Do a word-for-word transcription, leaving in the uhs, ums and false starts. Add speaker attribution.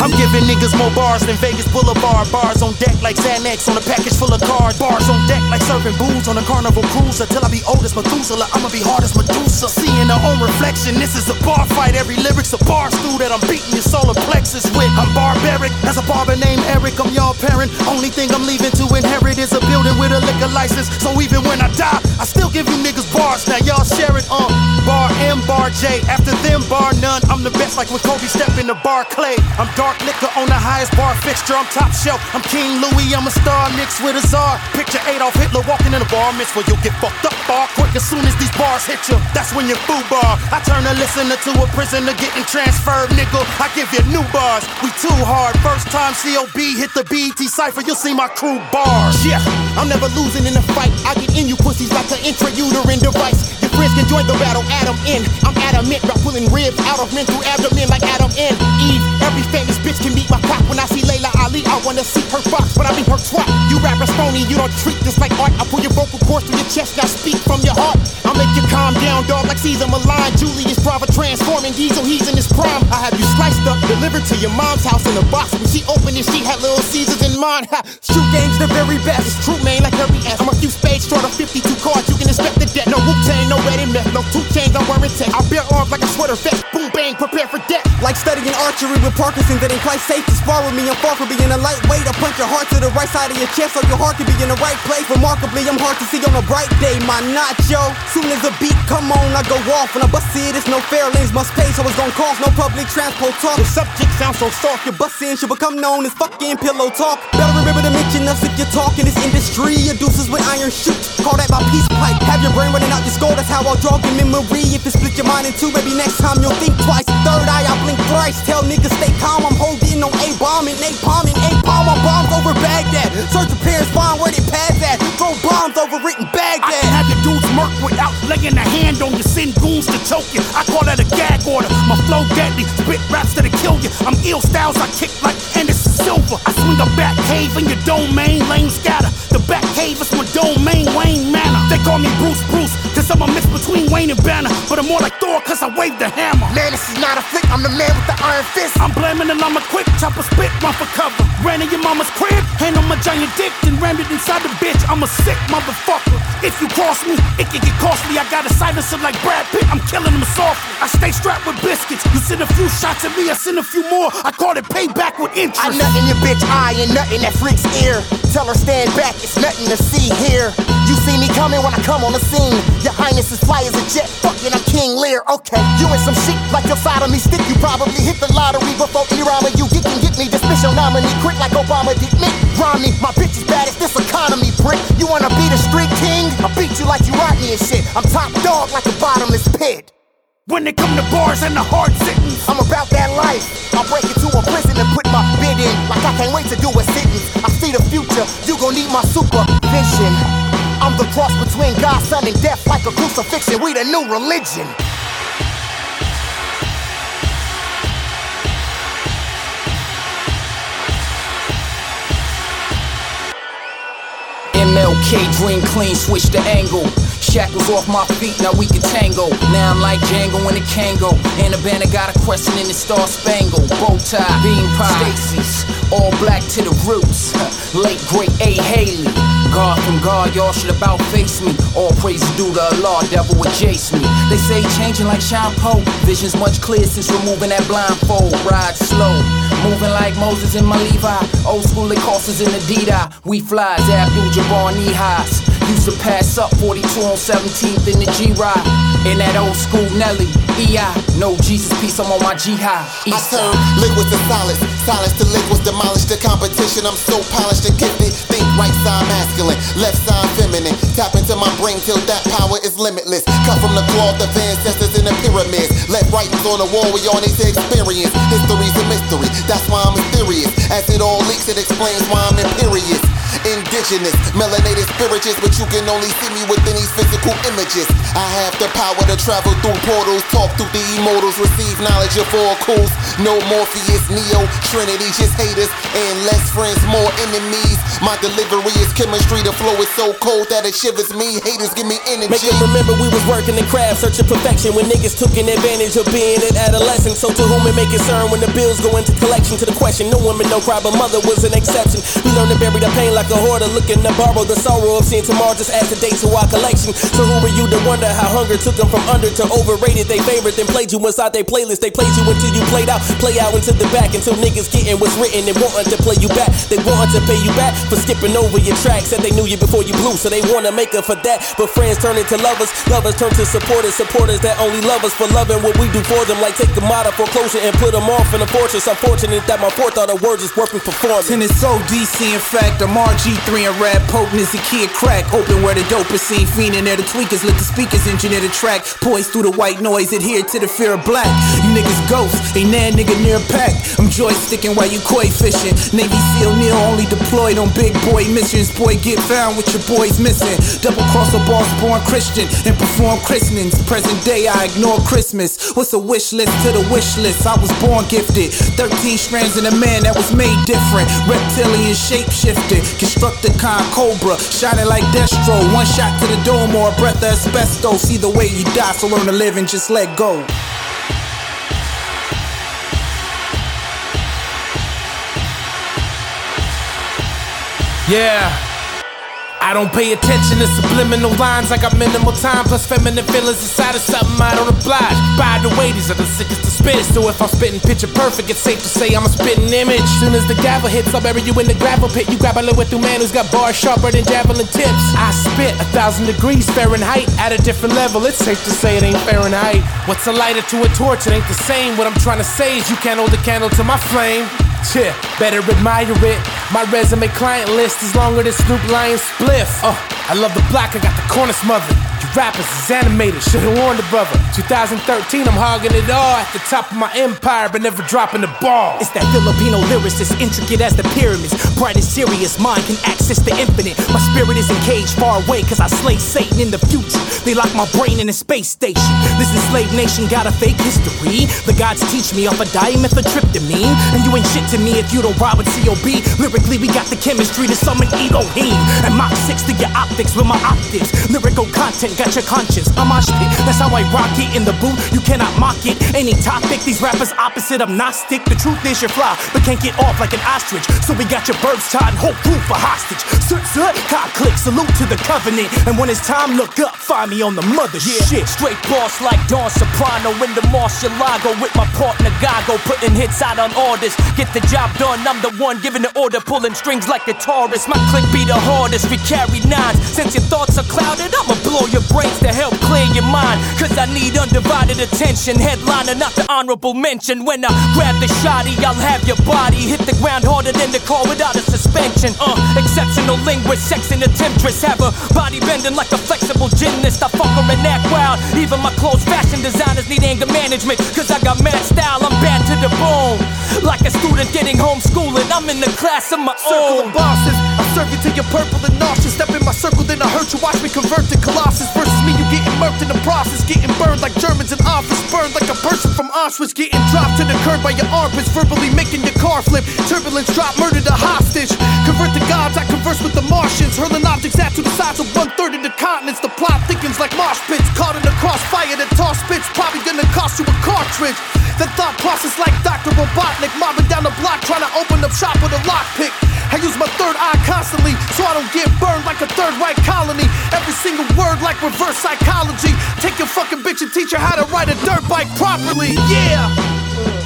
Speaker 1: I'm giving niggas more bars than Vegas Boulevard. Bars on deck like Xanax on a package full of cards. Bars on deck like serving booze on a carnival cruise. Until I be old as Methuselah, I'ma be hard as Medusa. Seeing our own reflection, this is a bar fight. Every lyric's a bar stool that I'm beating your solar plexus with. I'm barbaric, as a barber named Eric. I'm y'all parent. Only thing I'm leaving to inherit is a building with a liquor license. So even when I die, I still give you niggas bars. Now y'all share it on bar M, bar J. After them, bar none. I'm the best like when Kobe stepped in the bar clay. I'm dark liquor on the highest bar fixture. I'm top shelf. I'm King Louis. I'm a star mixed with a czar. Picture Adolf Hitler walking in a bar mitzvah. You'll get fucked up bar quick as soon as these bars hit you. That's when you foo bar. I turn a listener to a prisoner getting transferred, nigga. I give you new bars. We too hard. First time C O B hit the B E T cipher. You'll see my crew bars. Yeah, I'm never losing in a fight. I get in you pussies like an intrauterine device. Your friends can join the battle. Adam in. I'm adamant about pulling ribs out of men through abdomen like Adam and Eve. Every famous bitch can meet my cock. When I see Layla Ali, I wanna see her box, but I mean her twat. You rappers phony, you don't treat this like art. I pull your vocal cords through your chest, now speak from your heart. I'll make you calm down, dog, like Caesar Milan. Julius Brava transforming Diesel, he's in his prime. I have you sliced up, delivered to your mom's house in a box. When she opened it, she had Little Caesars in mind. Ha, shoot game's the very best. It's true, man, like Harry S. I'm a few spades short of fifty-two cards, you can expect the debt. No Wu-Tang, no Red and Meth, no two chains, I'm wearing tech. I bear arms like a sweater vest, boom bang, prepare for death. Like studying archery with Parkinson's, that ain't quite safe to spar with me. I'm far from being a lightweight. I punch your heart to the right side of your chest so your heart can be in the right place. Remarkably, I'm hard to see on a bright day. My nacho, soon as the beat come on, I go off. When I bust it, it's no fair lanes must pay, so it's gon' cost no public transport talk. The subject sounds so soft, your bussin' should become known as fucking pillow talk. Better remember to mention us if you're talking this industry. Your deuces with iron shoots, call that my peace pipe. Have your brain running out your skull, that's how I'll draw your memory. If it split your mind in two, maybe next time you'll think twice. Third eye, I blink thrice. Tell niggas stay calm, I'm holding on A-bomb and napalm and A-palm. I'm bombs over Baghdad. Search your parents' find where they pads at. Throw bombs over it in Baghdad. I can have your dudes murk without laying a hand on you. Send goons to choke you. I call that a gag order. My flow deadly, spit raps that'll kill you. I'm ill styles, I kick like Anderson Silva. I swing a back cave in your domain, lane scatter. The back cave is my domain, Wayne Manor. They call me Bruce Bruce, cause I'm a mix between Wayne and Banner. But I'm more like Thor, cause I wave the hammer. Man, this is not a flick, I'm the man with the iron fist. I'm blaming and I'm a quick chopper spit, run for cover. Ran in your mama's crib, hand on my giant dick, then rammed it inside the bitch. I'm a sick motherfucker. If you cross me, it can get costly. I got a silencer like Brad Pitt, I'm killing them softly. I stay strapped with biscuits. You send a few shots at me, I send a few more. I call it payback with interest. I nut in your bitch eye and nut in that freak's ear. Tell her stand back, it's nothing to see here. You see me coming when I come on the scene. Your highness is fly as a jet, fucking I'm King Lear. Okay, you and some shit like your side of me stick. You probably hit the lottery before any rhyme of you get can get me. Dismiss your nominee quick like Obama did me. Romney, my bitch is bad as this economy brick. You wanna be the street king? I beat you like you Rodney and shit. I'm top dog like a bottomless pit. When they come to bars and the hard sittings, I'm about that life. I'll break into a prison and put my bid in. Like I can't wait to do a sentence. I see the future, you gon' need my supervision. I'm the cross between God, son, and death. Like a crucifixion, we the new religion.
Speaker 2: M L K, dream clean, switch the angle. Shackles off my feet, now we can tango. Now I'm like Django in a Kango. And the banner got a question in the Star Spangled. Bow tie, bean pie, Stacy's, all black to the roots. Late great A. Haley. God from God, y'all should about face me. All praises due to Allah, devil would chase me. They say changing like Sean Poe. Vision's much clear since removing that blindfold. Ride slow, moving like Moses in my Levi. Old school it costs us in the D-Dot. We flies, Abdul-Jabbar knee highs. Used to pass up forty-two on seventeenth in the G-Ride. In that old school Nelly, E I. No Jesus peace, I'm on my G-High.
Speaker 3: I turn liquids to solids, solids to liquids, demolish the competition. I'm so polished and gifted. Think right side masculine, left side feminine. Tap into my brain till that power is limitless. Cut from the cloth of ancestors in the pyramids. Left writings on the wall, we all need to experience. History's a mystery, that's why I'm mysterious. As it all leaks, it explains why I'm imperious. Indigenous, melanated spirituals, but you can only see me within these physical images. I have the power to travel through portals, talk through the immortals, receive knowledge of oracles. No Morpheus, Neo, Trinity, just haters, and less friends, more enemies. My delivery is chemistry, the flow is so cold that it shivers me. Haters give me energy.
Speaker 1: Make them remember we was working the craft, searching perfection when niggas took an advantage of being an adolescent. So to whom it may concern when the bills go into collection. To the question, no woman, no cry, but mother was an exception. We learned to bury the pain like a hoarder, looking to borrow the sorrow of seeing tomorrow just adds a day to our collection. So who were you to wonder how hunger took them from under to overrated? They favorite, then played you inside their playlist. They played you until you played out, play out into the back until niggas getting what's written and wanting to play you back. They wanting to pay you back for skipping over your track. Said they knew you before you blew, so they wanna make up for that. But friends turn into lovers, lovers turn to supporters, supporters that only love us for loving what we do for them. Like take them out of foreclosure and put them off in a fortress. I'm fortunate that my forethought of words is working performance.
Speaker 2: And it's O D C, in fact, I'm R G three and rap potent as the kid crack. Open where the dope is seen, fiending there the tweakers, let the speakers engineer the track. Poise through the white noise, adhere to the fear of black. You niggas ghosts, ain't that nigga near pack. I'm joysticking while you koi fishing. Navy SEAL Neil only deployed on big boy missions. Boy, get found with your boys missing. Double cross a boss born Christian and perform christenings. Present day, I ignore Christmas. What's a wish list to the wish list? I was born gifted. thirteen strands in a man that was made different. Reptilian shapeshifted. Constructicon Cobra, shining like Destro. One shot to the dome or a breath of asbestos. Either way you die, so learn to live and just let go.
Speaker 1: Yeah, I don't pay attention to subliminal lines. I got minimal time plus feminine feelings inside of something I don't oblige. By the way, these are the sickest to spit. So if I'm spitting picture perfect, it's safe to say I'm a spitting image. Soon as the gavel hits, I'll bury you in the gravel pit. You grab a little through man who's got bars sharper than javelin tips. I spit a thousand degrees Fahrenheit at a different level. It's safe to say it ain't Fahrenheit. What's a lighter to a torch? It ain't the same. What I'm trying to say is you can't hold a candle to my flame. Yeah, better admire it. My resume client list is longer than Snoop Lion spliff. Uh, I love the block, I got the corner smothered. You rappers is animated, should've warned the brother. twenty thirteen, I'm hogging it all at the top of my empire, but never dropping the ball.
Speaker 4: It's that Filipino lyricist, intricate as the pyramids. Bright and serious, mind can access the infinite. My spirit is encaged far away, cause I slay Satan in the future. They lock my brain in a space station. This enslaved nation got a fake history. The gods teach me off a dimethyltryptamine. And you ain't shit to me if you don't rob with C O B. Lyrically, we got the chemistry to summon Elohim. And Mach six to your optics with my octaves. Lyrical content got your conscience. I'm mosh pit, that's how I rock it in the booth. You cannot mock it. Any topic, these rappers opposite of Gnostic. The truth is you're fly, but can't get off like an ostrich. So we got your birds tied and whole crew for hostage. Sut, sut, cop click, salute to the covenant. And when it's time, look up, find me on the mothership.
Speaker 5: Yeah, straight boss like Don Soprano in the Marcialago with my partner Gago, putting hits out on orders. Get the job done, I'm the one giving the order, pulling strings like a Taurus. My click be the hardest, we carry nines. Since your thoughts are clouded, I'ma blow your brains to help clear your mind. Cause I need undivided attention. Headliner, not the honorable mention. When I grab the shotty, I'll have your body hit the ground harder than the car without a suspension. Uh, exceptional linguist, sex and a temptress. Have a body bending like a flexible gymnast. I fuck her and act wild. Even my clothes fashion designers need anger management. Cause I got mad style, I'm bad to the bone. Like a student getting homeschooling, I'm in the class of my
Speaker 1: Circle
Speaker 5: own.
Speaker 1: of bosses, I serve you till you're purple and nauseous. Step in my circle, then I hurt you. Watch me convert to Colossus. Versus me, you getting murked in the process. Getting burned like Germans in office. Burned like a person from Auschwitz. Getting dropped to the curb by your armpits. Verbally making your car flip. Turbulence drop, murder the hostage. Convert to gods, I converse with the Martians. Hurling objects out to the size of one third of the continents. The plot thickens like mosh pits. Caught in the crossfire that toss spits. Probably gonna cost you a cartridge. That thought process like Doctor Robotnik. Mobbing down the block trying to open up shop with a lockpick. I use my third eye constantly so I don't get burned like a third white colony. Every single word like reverse psychology. Take your fucking bitch and teach her how to ride a dirt bike properly. Yeah.